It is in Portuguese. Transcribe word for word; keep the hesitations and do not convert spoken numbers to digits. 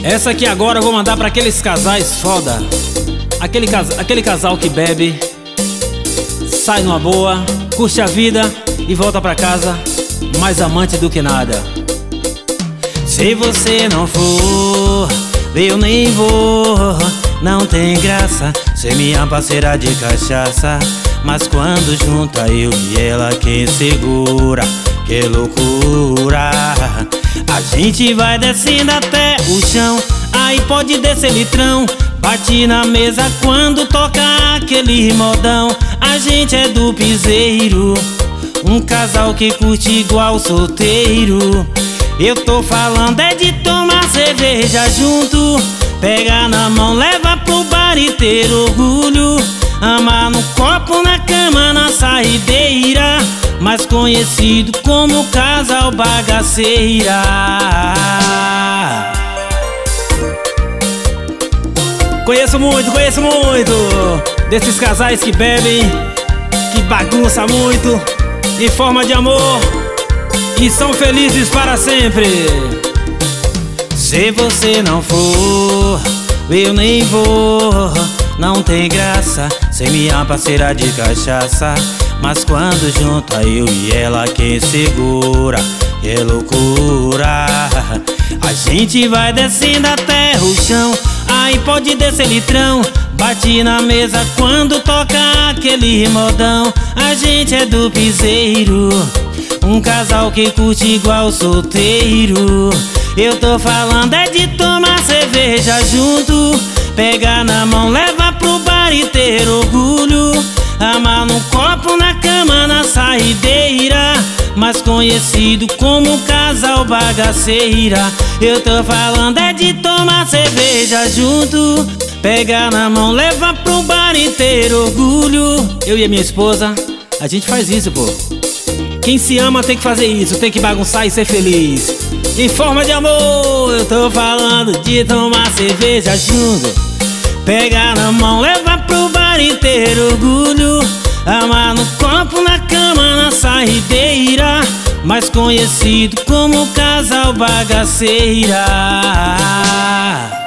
Essa aqui agora eu vou mandar pra aqueles casais foda. Aquele, cas aquele casal que bebe, sai numa boa, curte a vida e volta pra casa mais amante do que nada. Se você não for, eu nem vou. Não tem graça ser minha parceira de cachaça, mas quando junta eu e ela, quem segura? Que loucura! A gente vai descendo até o chão, aí pode descer litrão. Bate na mesa quando toca aquele modão. A gente é do piseiro, um casal que curte igual solteiro. Eu tô falando é de tomar cerveja junto, pega na mão, leva pro bar e ter orgulho. Amar no copo, na cama, na saideira, mais conhecido como casal bagaceira. Conheço muito, conheço muito desses casais que bebem, que bagunçam muito em forma de amor e são felizes para sempre. Se você não for, eu nem vou. Não tem graça ser minha parceira de cachaça, mas quando junta eu e ela, quem segura? Que loucura! A gente vai descendo até o chão, aí pode descer litrão. Bate na mesa quando toca aquele modão. A gente é do piseiro, um casal que curte igual solteiro. Eu tô falando é de tomar cerveja junto, pega na mão, leva pro bar e ter orgulho. Amar no copo, na cama, na saideira, mais conhecido como casal bagaceira. Eu tô falando é de tomar cerveja junto, pega na mão, leva pro bar e ter orgulho. Eu e a minha esposa, a gente faz isso, pô. Quem se ama tem que fazer isso, tem que bagunçar e ser feliz em forma de amor. Eu tô falando de tomar cerveja junto, pega na mão, leva pro bar e ter orgulho. Amar no copo, na cama, na saideira, mais conhecido como casal bagaceira.